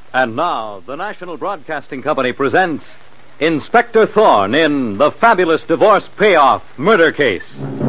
And now, the National Broadcasting Company presents Inspector Thorne in The Fabulous Divorce Payoff Murder Case.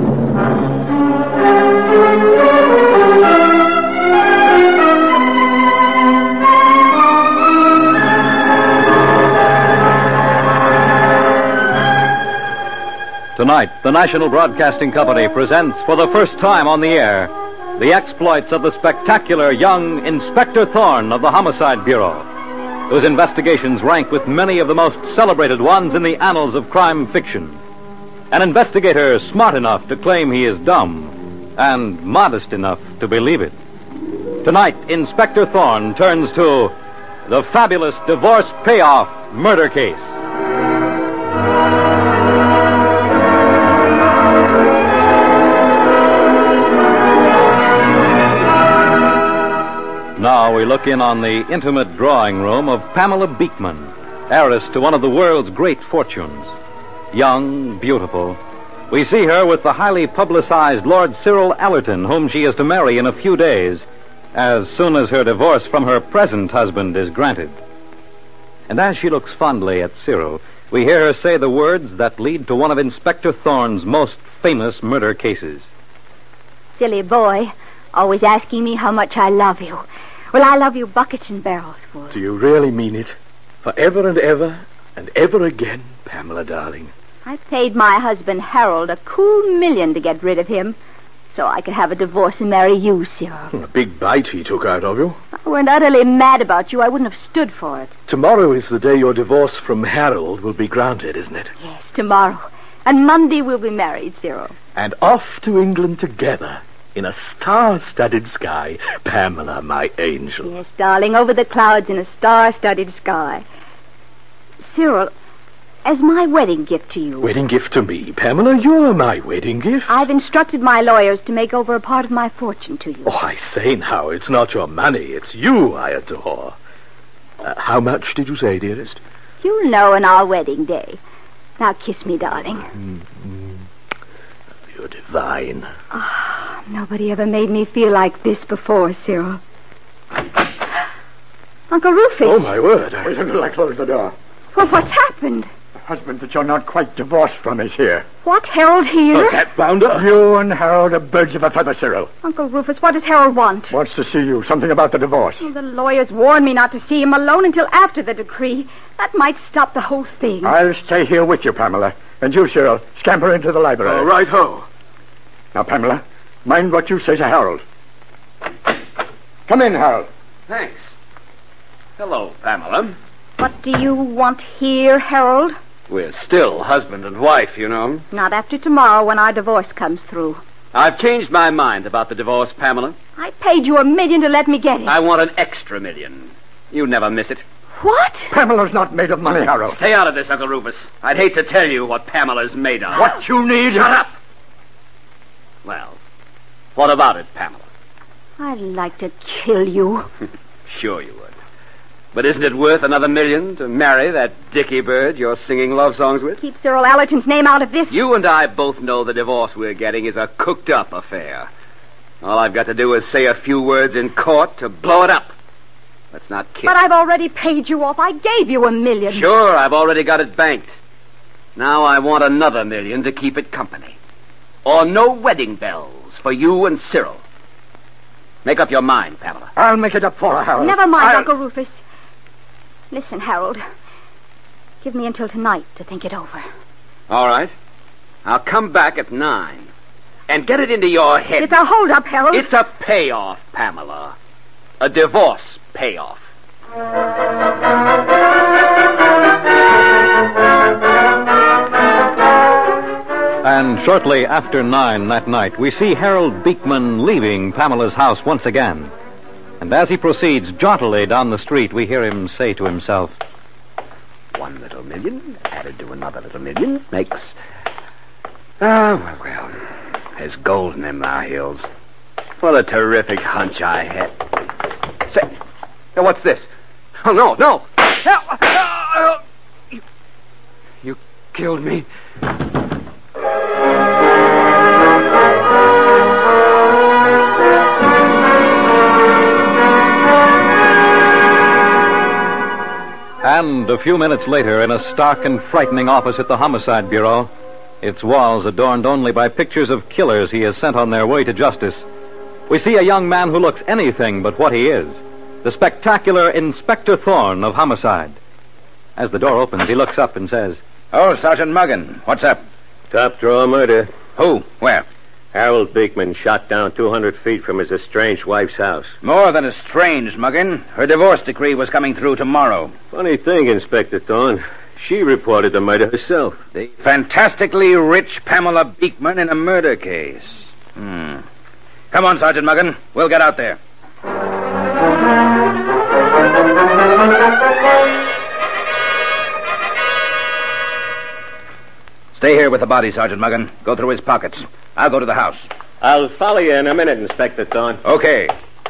Tonight, the National Broadcasting Company presents for the first time on the air the exploits of the spectacular young Inspector Thorne of the Homicide Bureau, whose investigations rank with many of the most celebrated ones in the annals of crime fiction. An investigator smart enough to claim he is dumb and modest enough to believe it. Tonight, Inspector Thorne turns to The Fabulous Divorce Payoff Murder Case. Now we look in on the intimate drawing room of Pamela Beekman, heiress to one of the world's great fortunes. Young, beautiful. We see her with the highly publicized Lord Cyril Allerton, whom she is to marry in a few days, as soon as her divorce from her present husband is granted. And as she looks fondly at Cyril, we hear her say the words that lead to one of Inspector Thorne's most famous murder cases. Silly boy, always asking me how much I love you. Well, I love you buckets and barrels full. Do you really mean it? Forever and ever again, Pamela, darling. I paid my husband Harold a cool $1 million to get rid of him, so I could have a divorce and marry you, Cyril. A big bite he took out of you. If I weren't utterly mad about you, I wouldn't have stood for it. Tomorrow is the day your divorce from Harold will be granted, isn't it? Yes, tomorrow. And Monday we'll be married, Cyril. And off to England together. In a star-studded sky, Pamela, my angel. Yes, darling, over the clouds in a star-studded sky. Cyril, as my wedding gift to you... Wedding gift to me, Pamela? You're my wedding gift. I've instructed my lawyers to make over a part of my fortune to you. Oh, I say now, it's not your money, it's you I adore. How much did you say, dearest? You'll know on our wedding day. Now kiss me, darling. Mm-hmm. You're divine. Nobody ever made me feel like this before, Cyril. Uncle Rufus. Oh, my word. Wait until I close the door. Well, what's happened? The husband that you're not quite divorced from is here. What, Harold here? Oh, that bounder? You and Harold are birds of a feather, Cyril. Uncle Rufus, what does Harold want? Wants to see you. Something about the divorce. Oh, the lawyers warned me not to see him alone until after the decree. That might stop the whole thing. I'll stay here with you, Pamela. And you, Cyril, scamper into the library. Oh, right-ho. Now, Pamela, mind what you say to Harold. Come in, Harold. Thanks. Hello, Pamela. What do you want here, Harold? We're still husband and wife, you know. Not after tomorrow when our divorce comes through. I've changed my mind about the divorce, Pamela. I paid you $1 million to let me get it. I want an extra $1 million. You never miss it. What? Pamela's not made of money, Harold. Stay out of this, Uncle Rufus. I'd hate to tell you what Pamela's made of. What you need... Shut up! Well, what about it, Pamela? I'd like to kill you. Sure you would. But isn't it worth another $1 million to marry that dicky bird you're singing love songs with? Keep Cyril Allerton's name out of this. You and I both know the divorce we're getting is a cooked-up affair. All I've got to do is say a few words in court to blow it up. Let's not kid. But I've already paid you off. I gave you $1 million. Sure, I've already got it banked. Now I want another $1 million to keep it company. Or no wedding bells for you and Cyril. Make up your mind, Pamela. I'll make it up for her, Harold. Never mind, Uncle Rufus. Listen, Harold. Give me until tonight to think it over. All right. I'll come back at 9. And get it into your head. It's a hold-up, Harold. It's a payoff, Pamela. A divorce payoff. And shortly after 9 that night, we see Harold Beekman leaving Pamela's house once again. And as he proceeds jauntily down the street, we hear him say to himself, One little $1 million added to another little $1 million makes... well, there's gold in them there hills. What a terrific hunch I had. Say, now what's this? Oh, no! You killed me. And a few minutes later, in a stark and frightening office at the Homicide Bureau, its walls adorned only by pictures of killers he has sent on their way to justice, we see a young man who looks anything but what he is, the spectacular Inspector Thorne of Homicide. As the door opens, he looks up and says, "Oh, Sergeant Muggin, what's up?" Top drawer murder. Who? Where? Harold Beekman shot down 200 feet from his estranged wife's house. More than estranged, Muggin. Her divorce decree was coming through tomorrow. Funny thing, Inspector Thorne. She reported the murder herself. The fantastically rich Pamela Beekman in a murder case. Come on, Sergeant Muggin. We'll get out there. Stay here with the body, Sergeant Muggin. Go through his pockets. I'll go to the house. I'll follow you in a minute, Inspector Thorne. Okay.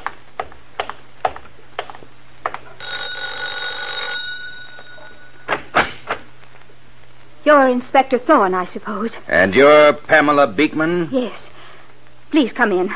You're Inspector Thorne, I suppose. And you're Pamela Beekman? Yes. Please come in.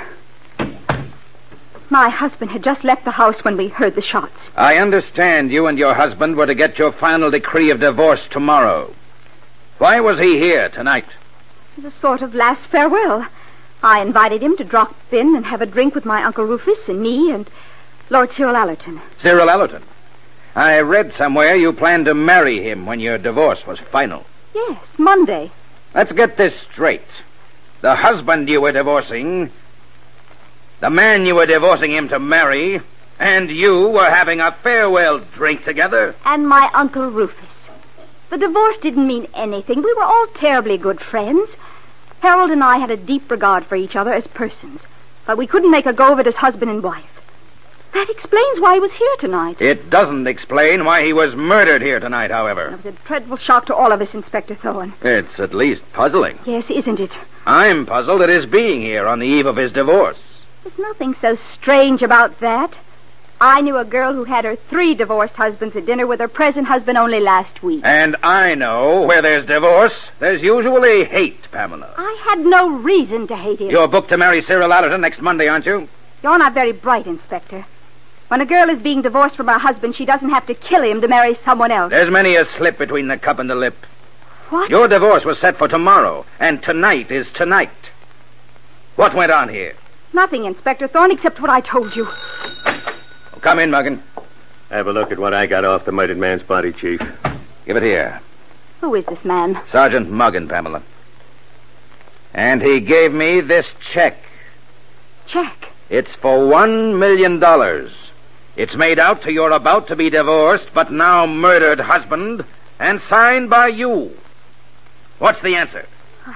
My husband had just left the house when we heard the shots. I understand you and your husband were to get your final decree of divorce tomorrow. Why was he here tonight? It was a sort of last farewell. I invited him to drop in and have a drink with my Uncle Rufus and me and Lord Cyril Allerton. Cyril Allerton? I read somewhere you planned to marry him when your divorce was final. Yes, Monday. Let's get this straight. The husband you were divorcing, the man you were divorcing him to marry, and you were having a farewell drink together? And my Uncle Rufus. The divorce didn't mean anything. We were all terribly good friends. Harold and I had a deep regard for each other as persons, but we couldn't make a go of it as husband and wife. That explains why he was here tonight. It doesn't explain why he was murdered here tonight, however. It was a dreadful shock to all of us, Inspector Thorne. It's at least puzzling. Yes, isn't it? I'm puzzled at his being here on the eve of his divorce. There's nothing so strange about that. I knew a girl who had her 3 divorced husbands at dinner with her present husband only last week. And I know where there's divorce, there's usually hate, Pamela. I had no reason to hate him. You're booked to marry Cyril Allerton next Monday, aren't you? You're not very bright, Inspector. When a girl is being divorced from her husband, she doesn't have to kill him to marry someone else. There's many a slip between the cup and the lip. What? Your divorce was set for tomorrow, and tonight is tonight. What went on here? Nothing, Inspector Thorne, except what I told you. Oh, come in, Muggin. Have a look at what I got off the murdered man's body, Chief. Give it here. Who is this man? Sergeant Muggin, Pamela. And he gave me this check. Check. It's for $1 million. It's made out to your about-to-be divorced but now murdered husband and signed by you. What's the answer?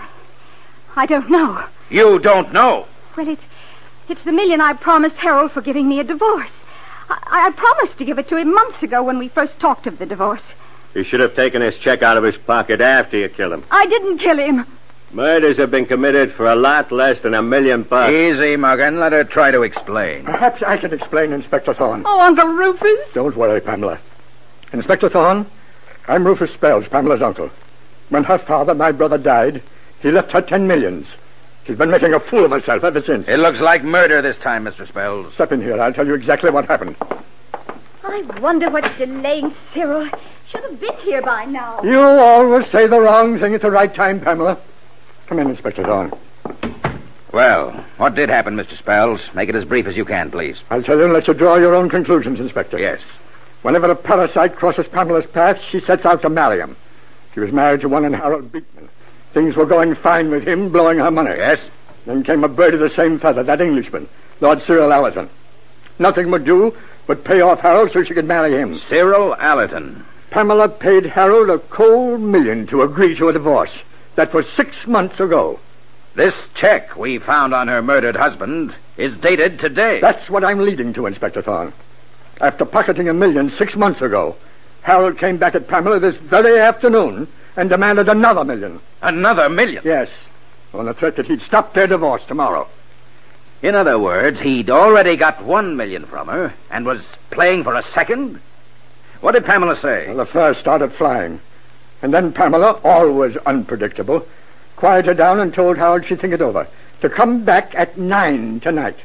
I don't know. You don't know? Well, it's the $1 million I promised Harold for giving me a divorce. I promised to give it to him months ago when we first talked of the divorce. You should have taken his check out of his pocket after you killed him. I didn't kill him. Murders have been committed for a lot less than $1 million. Easy, Muggin. Let her try to explain. Perhaps I can explain, Inspector Thorne. Oh, Uncle Rufus. Don't worry, Pamela. Inspector Thorne, I'm Rufus Spells, Pamela's uncle. When her father, my brother, died, he left her 10 millions. She's been making a fool of herself ever since. It looks like murder this time, Mr. Spells. Step in here. I'll tell you exactly what happened. I wonder what's delaying Cyril. Should have been here by now. You always say the wrong thing at the right time, Pamela. Come in, Inspector Thorne. Well, what did happen, Mr. Spells? Make it as brief as you can, please. I'll tell you and let you draw your own conclusions, Inspector. Yes. Whenever a parasite crosses Pamela's path, she sets out to marry him. She was married to one in Harold Beekman. Things were going fine with him, blowing her money. Yes? Then came a bird of the same feather, that Englishman, Lord Cyril Allerton. Nothing would do but pay off Harold so she could marry him. Cyril Allerton. Pamela paid Harold a cold $1 million to agree to a divorce. That was 6 months ago. This check we found on her murdered husband is dated today. That's what I'm leading to, Inspector Thorne. After pocketing $1 million 6 months ago, Harold came back at Pamela this very afternoon and demanded another $1 million. Another $1 million? Yes, on the threat that he'd stop their divorce tomorrow. In other words, he'd already got $1 million from her and was playing for a second? What did Pamela say? Well, the first started flying. And then Pamela, always unpredictable, quieted down and told Harold she'd think it over, to come back at 9 tonight.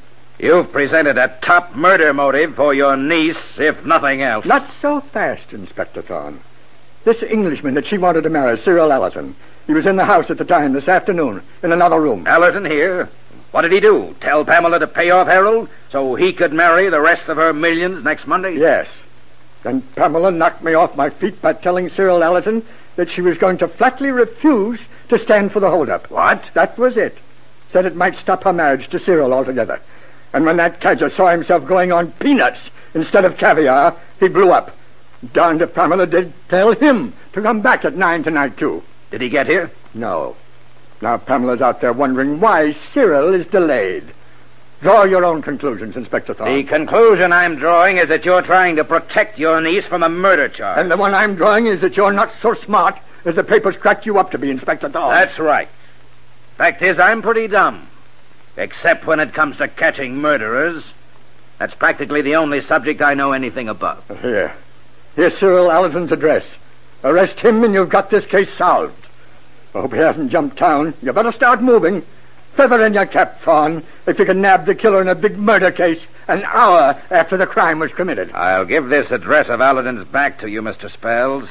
You've presented a top murder motive for your niece, if nothing else. Not so fast, Inspector Thorne. This Englishman that she wanted to marry, Cyril Allerton, he was in the house at the time this afternoon, in another room. Allerton here? What did he do? Tell Pamela to pay off Harold so he could marry the rest of her millions next Monday? Yes. Then Pamela knocked me off my feet by telling Cyril Allerton that she was going to flatly refuse to stand for the holdup. What? That was it. Said it might stop her marriage to Cyril altogether. And when that cadger saw himself going on peanuts instead of caviar, he blew up. Darned if Pamela did tell him to come back at 9 tonight, too. Did he get here? No. Now Pamela's out there wondering why Cyril is delayed. Draw your own conclusions, Inspector Thorne. The conclusion I'm drawing is that you're trying to protect your niece from a murder charge. And the one I'm drawing is that you're not so smart as the papers cracked you up to be, Inspector Thorne. That's right. Fact is, I'm pretty dumb. Except when it comes to catching murderers. That's practically the only subject I know anything about. Here. Here's Cyril Allerton's address. Arrest him and you've got this case solved. I hope he hasn't jumped town. You better start moving. Feather in your cap, Thorne, if you can nab the killer in a big murder case an hour after the crime was committed. I'll give this address of Allerton's back to you, Mr. Spells.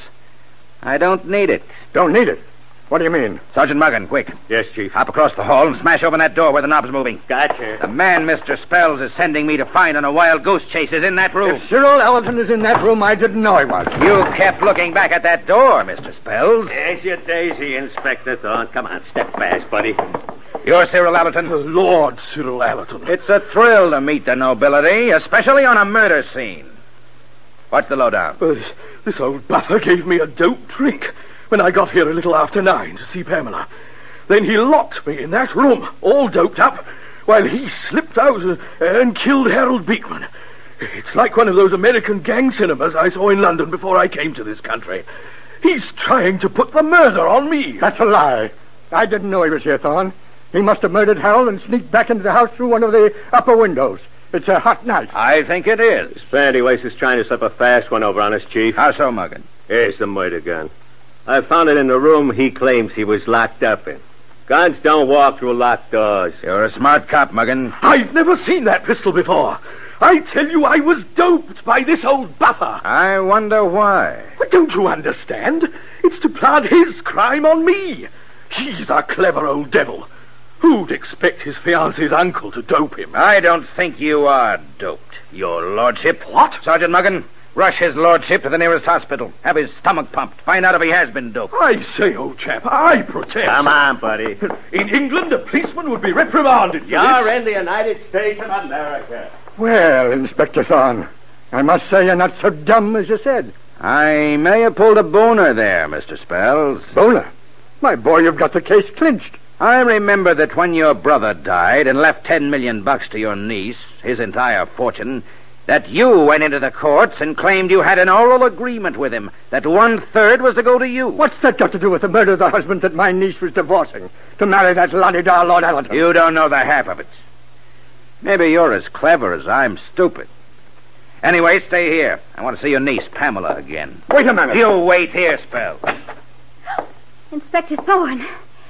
I don't need it. Don't need it? What do you mean? Sergeant Muggan, quick. Yes, Chief. Hop across the hall and smash open that door where the knob's moving. Gotcha. The man Mr. Spells is sending me to find on a wild goose chase is in that room. If Cyril Allerton is in that room, I didn't know he was. You kept looking back at that door, Mr. Spells. There's your daisy, Inspector Thorne. Come on, step fast, buddy. You're Cyril Allerton? Lord Cyril Allerton. It's a thrill to meet the nobility, especially on a murder scene. What's the lowdown? This old buffer gave me a dope drink when I got here a little after 9 to see Pamela. Then he locked me in that room, all doped up, while he slipped out and killed Harold Beekman. It's like one of those American gang cinemas I saw in London before I came to this country. He's trying to put the murder on me. That's a lie. I didn't know he was here, Thorne. He must have murdered Harold and sneaked back into the house through one of the upper windows. It's a hot night. I think it is. Spandywaist is trying to slip a fast one over on us, Chief. How so, Muggan? Here's the murder gun. I found it in the room he claims he was locked up in. Guns don't walk through locked doors. You're a smart cop, Muggan. I've never seen that pistol before. I tell you, I was doped by this old buffer. I wonder why. But don't you understand? It's to plant his crime on me. He's a clever old devil. Who'd expect his fiancée's uncle to dope him? I don't think you are doped, your lordship. What? Sergeant Muggan, rush his lordship to the nearest hospital. Have his stomach pumped. Find out if he has been doped. I say, old chap, I protest. Come on, buddy. In England, a policeman would be reprimanded for You're this. in the United States of America. Well, Inspector Thorne, I must say you're not so dumb as you said. I may have pulled a boner there, Mr. Spells. Boner? My boy, you've got the case clinched. I remember that when your brother died and left $10 million to your niece, his entire fortune, that you went into the courts and claimed you had an oral agreement with him, that 1/3 was to go to you. What's that got to do with the murder of the husband that my niece was divorcing to marry that la-di-da Lord Allerton? You don't know the half of it. Maybe you're as clever as I'm stupid. Anyway, stay here. I want to see your niece, Pamela, again. Wait a minute. You wait here, Spells. Inspector Thorne,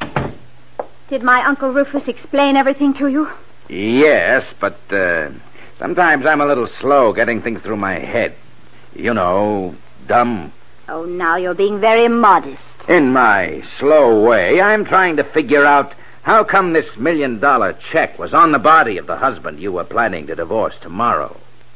did my Uncle Rufus explain everything to you? Yes, but sometimes I'm a little slow getting things through my head. You know, dumb. Oh, now you're being very modest. In my slow way, I'm trying to figure out how come this $1 million check was on the body of the husband you were planning to divorce tomorrow.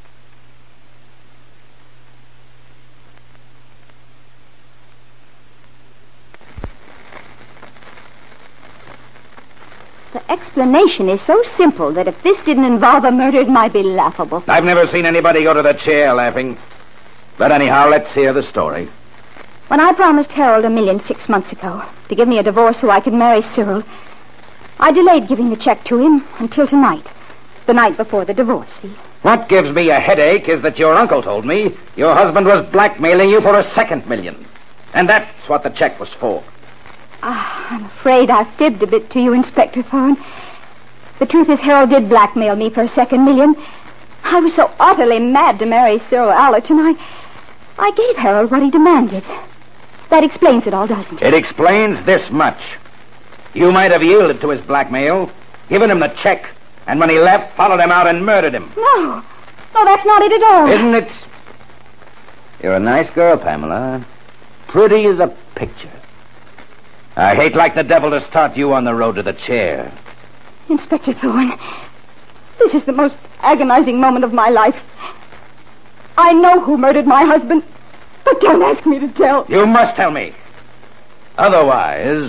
The explanation is so simple that if this didn't involve a murder, it might be laughable. I've never seen anybody go to the chair laughing. But anyhow, let's hear the story. When I promised Harold $1 million 6 months ago to give me a divorce so I could marry Cyril, I delayed giving the check to him until tonight, the night before the divorce, see? What gives me a headache is that your uncle told me your husband was blackmailing you for a second $1 million. And that's what the check was for. I'm afraid I fibbed a bit to you, Inspector Thorne. The truth is Harold did blackmail me for a second $1 million. I was so utterly mad to marry Cyril Allerton, I gave Harold what he demanded. That explains it all, doesn't it? It explains this much. You might have yielded to his blackmail, given him the check, And when he left, followed him out and murdered him. No. No, that's not it at all. Isn't it? You're a nice girl, Pamela. Pretty as a picture. I hate like the devil to start you on the road to the chair. Inspector Thorne, this is the most agonizing moment of my life. I know who murdered my husband, but don't ask me to tell. You must tell me. Otherwise...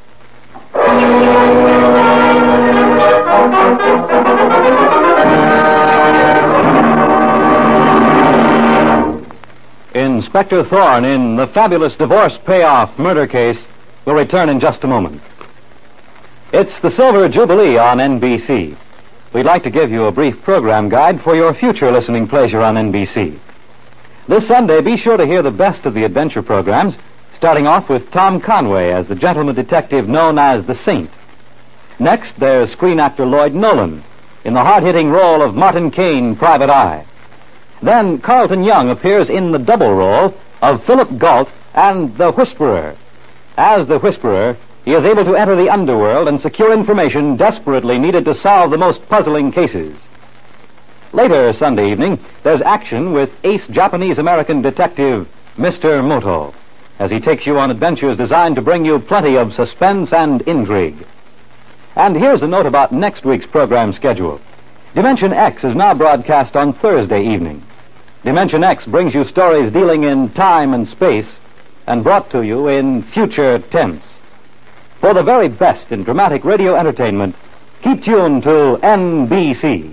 Inspector Thorne in The Fabulous Divorce Payoff Murder Case will return in just a moment. It's the Silver Jubilee on NBC. We'd like to give you a brief program guide for your future listening pleasure on NBC. This Sunday, be sure to hear the best of the adventure programs, starting off with Tom Conway as the gentleman detective known as the Saint. Next, there's screen actor Lloyd Nolan in the hard-hitting role of Martin Caine, Private Eye. Then Carlton Young appears in the double role of Philip Galt and the Whisperer. As the Whisperer, he is able to enter the underworld and secure information desperately needed to solve the most puzzling cases. Later Sunday evening, there's action with ace Japanese-American detective Mr. Moto, as he takes you on adventures designed to bring you plenty of suspense and intrigue. And here's a note about next week's program schedule. Dimension X is now broadcast on Thursday evening. Dimension X brings you stories dealing in time and space and brought to you in future tense. For the very best in dramatic radio entertainment, keep tuned to NBC.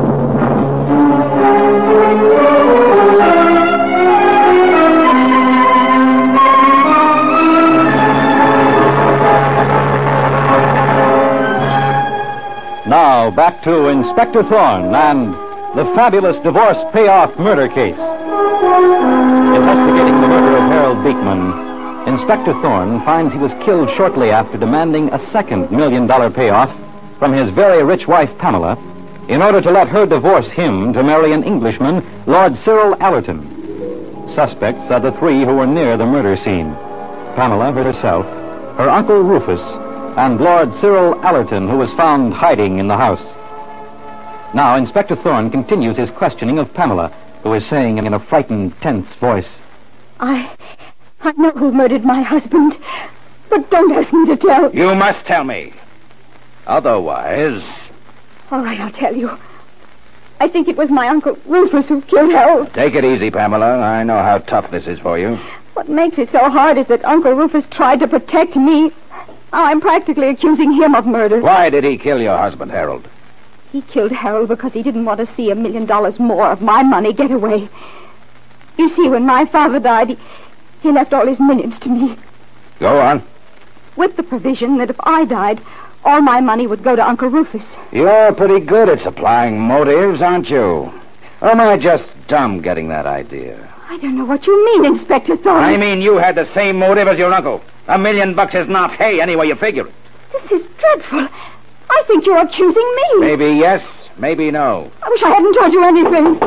Now, back to Inspector Thorne and the Fabulous Divorce Payoff Murder Case. Investigating the murder of Harold Beekman, Inspector Thorne finds he was killed shortly after demanding a second $1 million payoff from his very rich wife, Pamela, in order to let her divorce him to marry an Englishman, Lord Cyril Allerton. Suspects are the three who were near the murder scene: Pamela herself, her Uncle Rufus, and Lord Cyril Allerton, who was found hiding in the house. Now, Inspector Thorne continues his questioning of Pamela, who is saying in a frightened, tense voice, I know who murdered my husband, but don't ask me to tell. You must tell me. Otherwise... All right, I'll tell you. I think it was my Uncle Rufus who killed Harold. Take it easy, Pamela. I know how tough this is for you. What makes it so hard is that Uncle Rufus tried to protect me. Now I'm practically accusing him of murder. Why did he kill your husband, Harold? He killed Harold because he didn't want to see $1 million more of my money get away. You see, when my father died, he left all his millions to me. Go on. With the provision that if I died, all my money would go to Uncle Rufus. You're pretty good at supplying motives, aren't you? Or am I just dumb getting that idea? I don't know what you mean, Inspector Thorne. I mean you had the same motive as your uncle. $1 million is not hay any way you figure it. This is dreadful. I think you're accusing me. Maybe yes, maybe no. I wish I hadn't told you anything.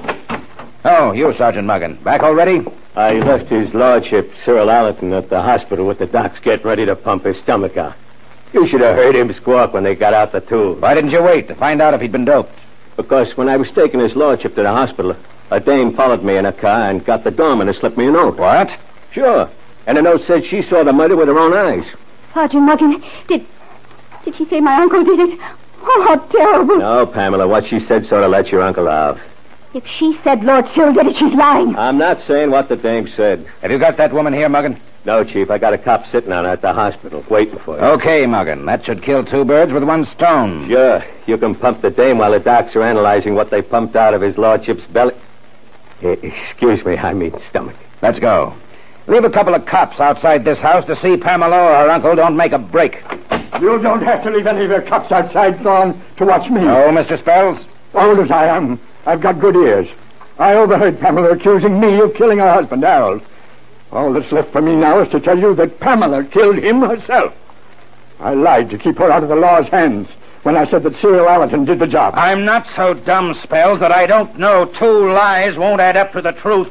Oh, you, Sergeant Muggan. Back already? I left his lordship, Cyril Allerton, at the hospital with the docs getting ready to pump his stomach out. You should have heard him squawk when they got out the tube. Why didn't you wait to find out if he'd been doped? Because when I was taking his lordship to the hospital, a dame followed me in a car and got the doorman to slip me a note. What? Sure. And the note said she saw the murder with her own eyes. Sergeant Muggan, did she say my uncle did it? Oh, how terrible. No, Pamela, what she said sort of let your uncle out. If she said Lord Cyril did it, she's lying. I'm not saying what the dame said. Have you got that woman here, Muggan? No, Chief. I got a cop sitting on her at the hospital, waiting for you. Okay, Muggan. That should kill two birds with one stone. Sure. You can pump the dame while the docs are analyzing what they pumped out of his lordship's belly. Excuse me, I mean stomach. Let's go. Leave a couple of cops outside this house to see Pamela or her uncle don't make a break. You don't have to leave any of your cops outside, Thorne, to watch me. No, Mr. Spells? Old as I am, I've got good ears. I overheard Pamela accusing me of killing her husband, Harold. All that's left for me now is to tell you that Pamela killed him herself. I lied to keep her out of the law's hands when I said that Cyril Allerton did the job. I'm not so dumb, Spells, that I don't know two lies won't add up to the truth.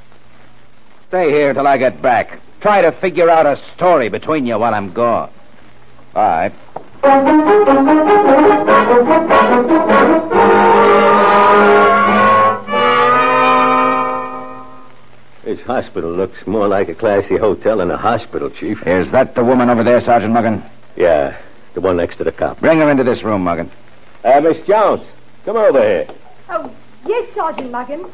Stay here till I get back. Try to figure out a story between you while I'm gone. Bye. This hospital looks more like a classy hotel than a hospital, Chief. Is that the woman over there, Sergeant Muggan? Yeah, the one next to the cop. Bring her into this room, Muggan. Miss Jones, come over here. Oh, yes, Sergeant Muggan.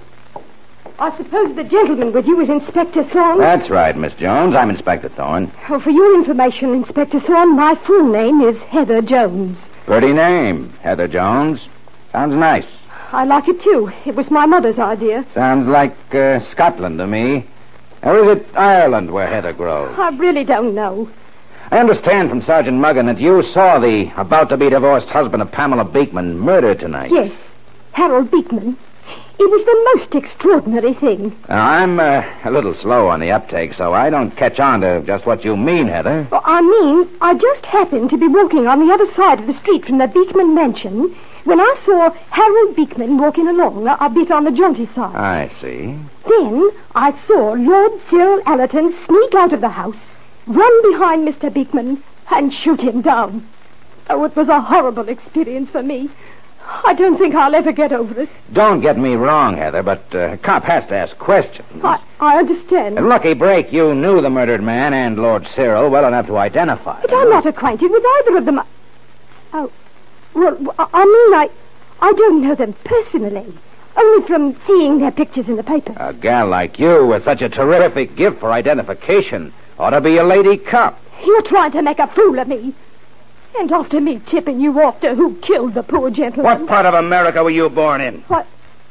I suppose the gentleman with you is Inspector Thorne? That's right, Miss Jones. I'm Inspector Thorne. Oh, for your information, Inspector Thorne, my full name is Heather Jones. Pretty name, Heather Jones. Sounds nice. I like it, too. It was my mother's idea. Sounds like Scotland to me. Or is it Ireland where Heather grows? I really don't know. I understand from Sergeant Muggan that you saw the about-to-be-divorced husband of Pamela Beekman murdered tonight. Yes, Harold Beekman. It was the most extraordinary thing. Now, I'm a little slow on the uptake, so I don't catch on to just what you mean, Heather. Well, I just happened to be walking on the other side of the street from the Beekman mansion when I saw Harold Beekman walking along, a bit on the jaunty side. I see. Then I saw Lord Cyril Allerton sneak out of the house, run behind Mr. Beekman, and shoot him down. Oh, it was a horrible experience for me. I don't think I'll ever get over it. Don't get me wrong, Heather, but a cop has to ask questions. I understand. A lucky break, you knew the murdered man and Lord Cyril well enough to identify But them. I'm not acquainted with either of them. Oh, well, I don't know them personally. Only from seeing their pictures in the papers. A gal like you with such a terrific gift for identification ought to be a lady cop. You're trying to make a fool of me. And after me tipping you off to who killed the poor gentleman. What part of America were you born in? What?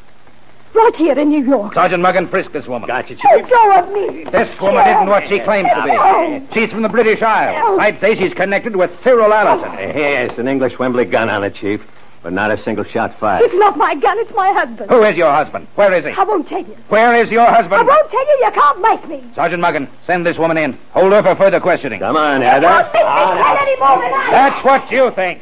Right here in New York. Sergeant Muggan, frisk this woman. Gotcha, Chief. Let go of me. This woman isn't what she claims to be. She's from the British Isles. I'd say she's connected with Cyril Allerton. Yes, an English Wembley gun on it, Chief. But not a single shot fired. It's not my gun, it's my husband. Who is your husband? Where is he? I won't tell you. Where is your I husband? won't tell you. You can't make me. Sergeant Muggan, send this woman in. Hold her for further questioning. Come on, Heather. Can't make me tell any more than I... That's what you think.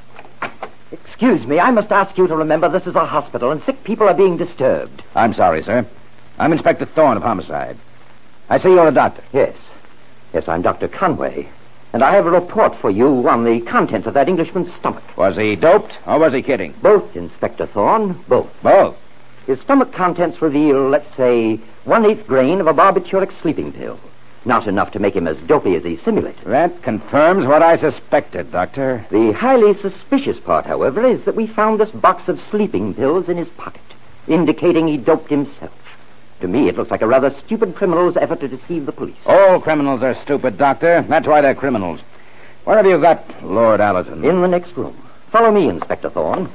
Excuse me, I must ask you to remember this is a hospital and sick people are being disturbed. I'm sorry, sir. I'm Inspector Thorne of Homicide. I see you're a doctor. Yes. Yes, I'm Dr. Conway. And I have a report for you on the contents of that Englishman's stomach. Was he doped or was he kidding? Both, Inspector Thorne, both. Both. His stomach contents reveal, let's say, 1/8 grain of a barbituric sleeping pill. Not enough to make him as dopey as he simulated. That confirms what I suspected, Doctor. The highly suspicious part, however, is that we found this box of sleeping pills in his pocket, indicating he doped himself. To me, it looks like a rather stupid criminal's effort to deceive the police. All criminals are stupid, Doctor. That's why they're criminals. Where have you got Lord Allerton? In the next room. Follow me, Inspector Thorne.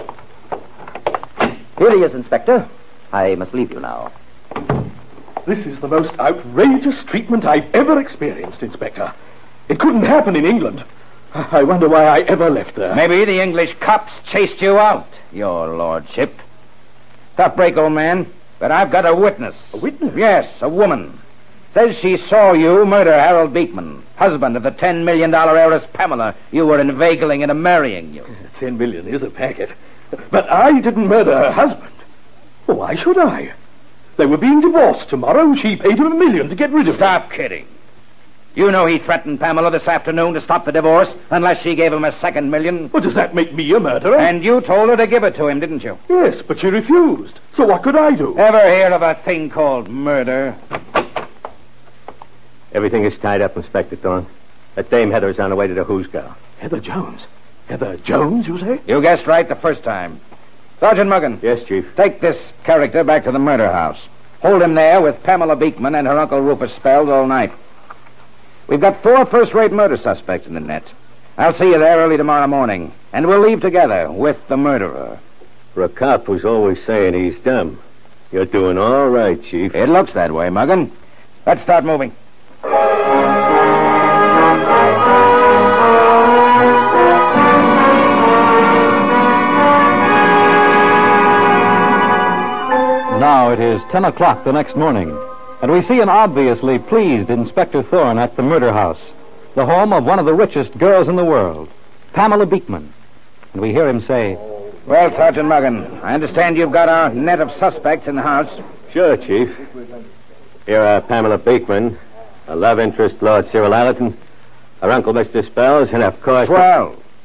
Here he is, Inspector. I must leave you now. This is the most outrageous treatment I've ever experienced, Inspector. It couldn't happen in England. I wonder why I ever left there. Maybe the English cops chased you out, your lordship. Tough break, old man. But I've got a witness. A witness? Yes, a woman. Says she saw you murder Harold Beekman, husband of the $10 million heiress Pamela you were inveigling into marrying you. 10 million is a packet. But I didn't murder her husband. Why should I? They were being divorced tomorrow. She paid him $1 million to get rid of him. Stop kidding. You know he threatened Pamela this afternoon to stop the divorce unless she gave him a second $1 million. Well, does that make me a murderer? And you told her to give it to him, didn't you? Yes, but she refused. So what could I do? Ever hear of a thing called murder? Everything is tied up, Inspector Thorne. That dame Heather's on her way to the Hoosgow. Heather Jones. Heather Jones, you say? You guessed right the first time. Sergeant Muggan. Yes, Chief. Take this character back to the murder house. Hold him there with Pamela Beekman and her Uncle Rufus Spells all night. We've got 4 first-rate murder suspects in the net. I'll see you there early tomorrow morning, and we'll leave together with the murderer. For a cop who's always saying he's dumb, you're doing all right, Chief. It looks that way, Muggan. Let's start moving. Now it is 10 o'clock the next morning, and we see an obviously pleased Inspector Thorne at the murder house, the home of one of the richest girls in the world, Pamela Beekman. And we hear him say, Well, Sergeant Muggan, I understand you've got our net of suspects in the house. Sure, Chief. Here are Pamela Beekman, her love interest, Lord Cyril Allerton, her uncle, Mr. Spells, and, of course... 12.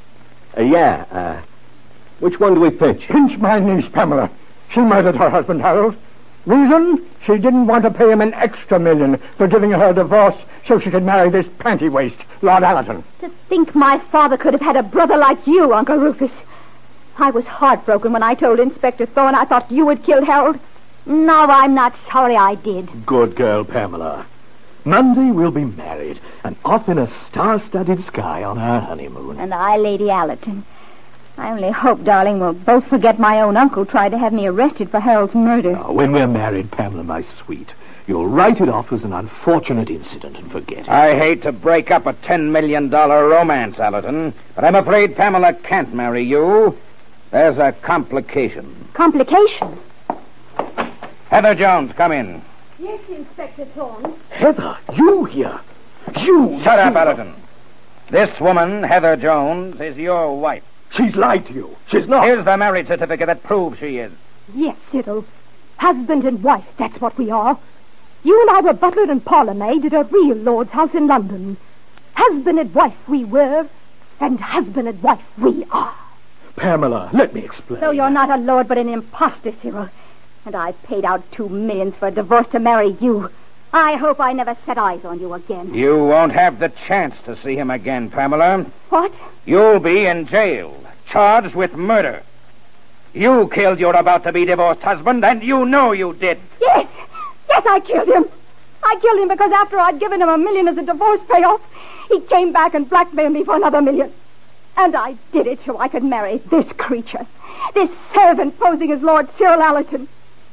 Which one do we pinch? Pinch my niece, Pamela. She murdered her husband, Harold. Reason? She didn't want to pay him an extra $1 million for giving her a divorce so she could marry this panty waste, Lord Allerton. To think my father could have had a brother like you, Uncle Rufus. I was heartbroken when I told Inspector Thorne I thought you had killed Harold. Now I'm not sorry I did. Good girl, Pamela. Monday we'll be married and off in a star-studded sky on our honeymoon. And I, Lady Allerton. I only hope, darling, we'll both forget my own uncle tried to have me arrested for Harold's murder. Now, when we're married, Pamela, my sweet, you'll write it off as an unfortunate incident and forget it. I hate to break up a $10 million romance, Allerton, but I'm afraid Pamela can't marry you. There's a complication. Complication? Heather Jones, come in. Yes, Inspector Thorne. Heather, you here? You... Shut up, Allerton. This woman, Heather Jones, is your wife. She's lied to you. She's not. Here's the marriage certificate that proves she is. Yes, Cyril. Husband and wife, that's what we are. You and I were butler and parlour maid at a real lord's house in London. Husband and wife we were, and husband and wife we are. Pamela, let me explain. So you're not a lord but an impostor, Cyril. And I paid out $2 million for a divorce to marry you. I hope I never set eyes on you again. You won't have the chance to see him again, Pamela. What? You'll be in jail, charged with murder. You killed your about-to-be-divorced husband, and you know you did. Yes! Yes, I killed him. I killed him because after I'd given him $1 million as a divorce payoff, he came back and blackmailed me for another $1 million. And I did it so I could marry this creature, this servant posing as Lord Cyril Allerton.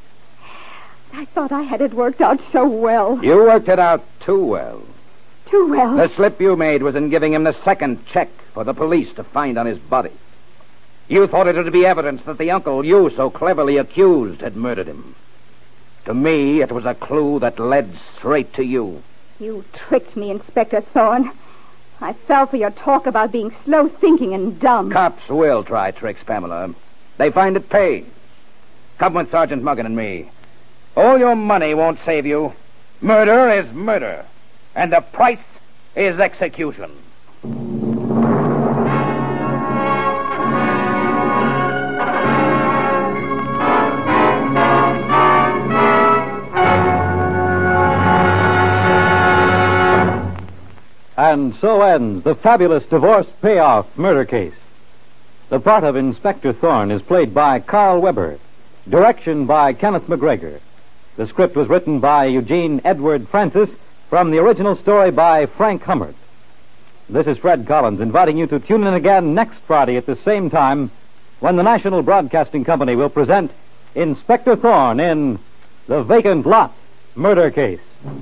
I thought I had it worked out so well. You worked it out too well. Too well? The slip you made was in giving him the second check for the police to find on his body. You thought it would be evidence that the uncle you so cleverly accused had murdered him. To me, it was a clue that led straight to you. You tricked me, Inspector Thorne. I fell for your talk about being slow-thinking and dumb. Cops will try tricks, Pamela. They find it pays. Come with Sergeant Muggin and me. All your money won't save you. Murder is murder. And the price is execution. And so ends the fabulous divorce payoff murder case. The part of Inspector Thorne is played by Carl Weber. Direction by Kenneth McGregor. The script was written by Eugene Edward Francis from the original story by Frank Hummert. This is Fred Collins inviting you to tune in again next Friday at the same time when the National Broadcasting Company will present Inspector Thorne in The Vacant Lot Murder Case.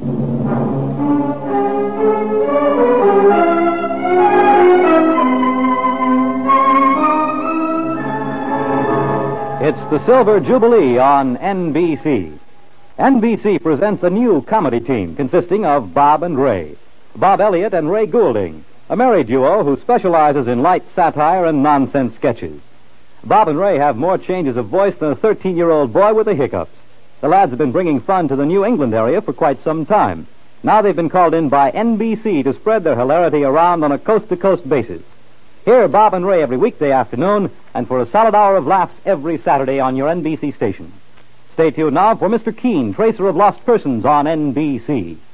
It's the Silver Jubilee on NBC. NBC presents a new comedy team consisting of Bob and Ray. Bob Elliott and Ray Goulding, a married duo who specializes in light satire and nonsense sketches. Bob and Ray have more changes of voice than a 13-year-old boy with the hiccups. The lads have been bringing fun to the New England area for quite some time. Now they've been called in by NBC to spread their hilarity around on a coast-to-coast basis. Hear Bob and Ray every weekday afternoon and for a solid hour of laughs every Saturday on your NBC station. Stay tuned now for Mr. Keene, Tracer of Lost Persons on NBC.